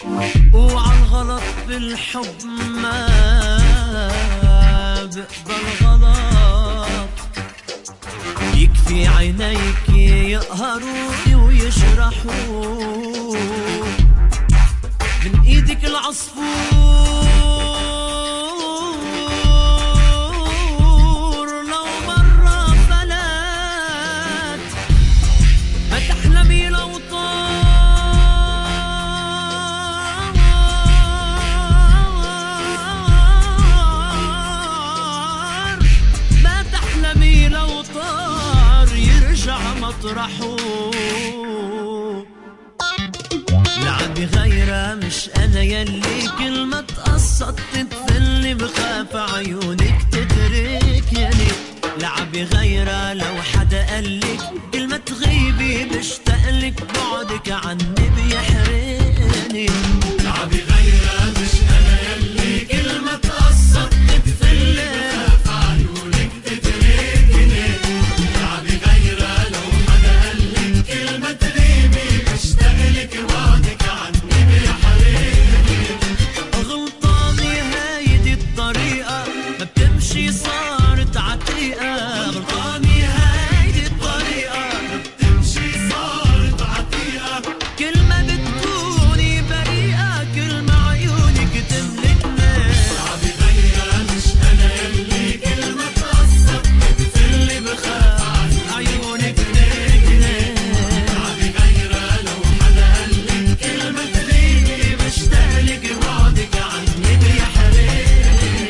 وعالغلط بالحب ما بقبل غلط. يكفي عينيك يقهروني ويشرحوا من ايدك العصفور لو مرة فلت. ما تحلمي لو طار، ما تحلمي لو طار يرجع مطرحه. لعبي غيرها مش انا يلي كلمة تقصت تتفلي بخاف عيونك تتركني. لعبي غيرها لو حدا قالك كلمة تغيبي بشتاقلك بعدك عني بيحرقني. لعبي غيرها مش انا يلي كلمة تقصت تتفلي بخاف عيونك تتركني. لعبي غيرها لو حدا قالك كلمة تغيبي بشتاقلك بعدك عني بيحرقني. غلطاني هايدي الطريقة ما بتمشي صارت عتيقة. غلطاني هايدي الطريقة ما بتمشي صارت عتيقة. كل ما بتكوني بريئة كل ما عيونك تملكني. لعبي غيرها مش أنا يلي كلمة تقصت تتفلي بخاف عيونك تملكني. لعبي غيرها لو حدا قالك كلمة تغيبي بشتاقلك بعدك عني بيحرقني.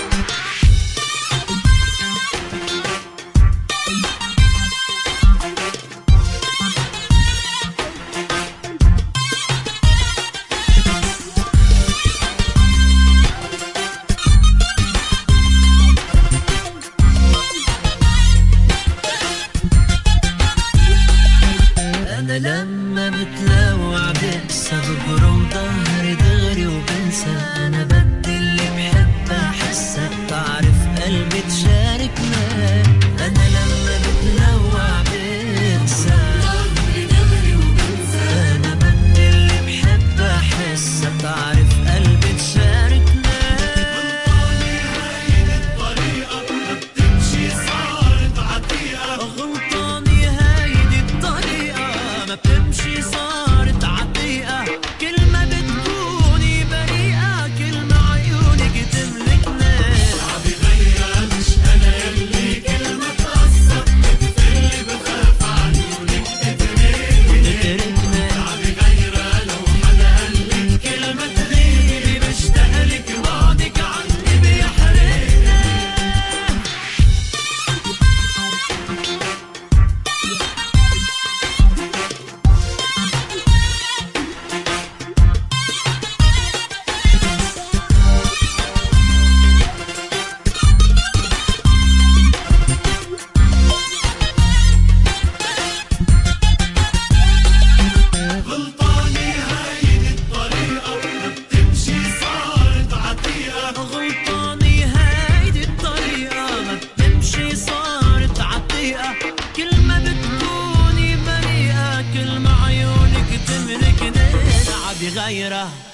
أنا لما بتلوع بكسب ببرم ظهري دغري وبنسى. أنا بدي اللي بحبها حسها تعرف قلبي تشاركنا. أنا لما بتلوع بكسب ظهري دغري وبنسى. أنا بدي اللي بحبها حسها تعرف قلبي تشاركنا. غلطاني هايدي الطريقة ما بتمشي صارت عتيقة. غلطاني هايدي الطريقة ما بتمشي صارت عتيقة. كل ما بتكوني بريئة كل ما عيونك تملكني. لعبي غيرها مش أنا يلي كلمة تقصت تتفلي بخاف عيونك تتركني. لعبي غيرها لو حدا قالك كلمة تغيبي بشتاقلك بعدك عني بيحرقني. غلطاني هايدي الطريقة ما بتمشي صارت عتيقة. غلطاني هايدي الطريقة ما بتمشي صارت عتيقة. كل ما بتكوني بريئة كل ما عيونك تملكني. لعبي غيرها